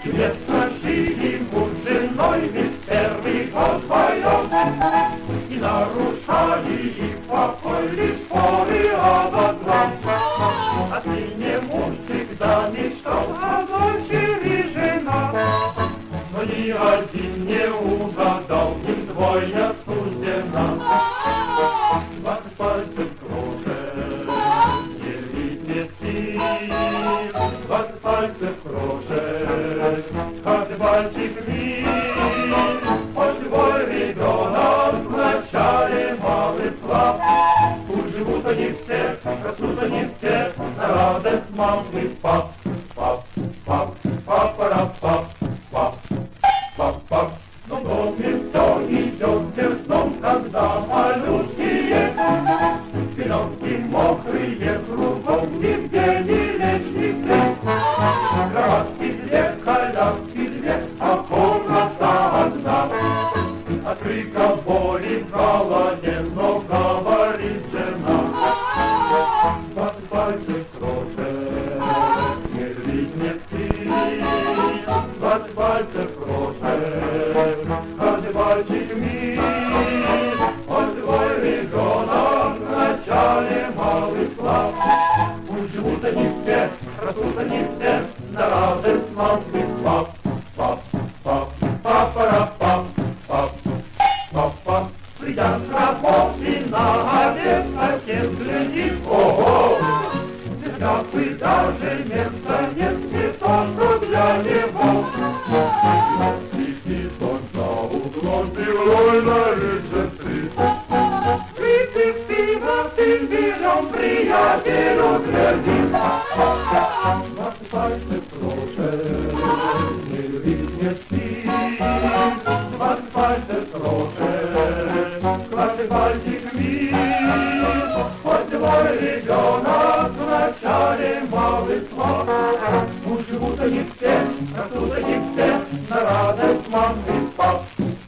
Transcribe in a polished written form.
Две сожили муж с женой, ведь первый год вдвоем. И нарушали их покой лишь споры об одном. Отныне муж всегда мечтал о дочери жена. Но ни один не угадал, им двое суждена. 20 пальцев крошек, не видит сил. 20 пальцев крошек, каждый пальчик мил. Хоть твой ребенок вначале малый слаб, тут живут они все, растут они все, на радость мам и пап. Пап, пап, папа-ра-пап, пап, пап, пап. Но в доме все идет вверх дном, когда малюткие пеленки мокрые кругом, нигде не лечь. Кроватки две, коляски две, а комната одна. От крика боли в голове, но говорит жена. 20 пальцев крошек, не жить не спит. 20 пальцев крошек, каждый пальчик мил. Хоть твой ребенок вначале малый слаб, пусть живут они все, растут они все, на радость мам и пап. Пап, пап, папа-ра-пап, пап, пап, пап. Придя с работы на обед, отец глядит, ого! Без капы даже места нет, не то, что для него. Сидит он за углом, пивной на рецепте. Выпив пиво, ты берем приятелю гляди. 20 пальцев крошек, не любит, не спит. 20 пальцев крошек, каждый пальчик мил. Хоть твой ребенок вначале малый слаб, пусть живут они все, растут они все, на радость мам и пап.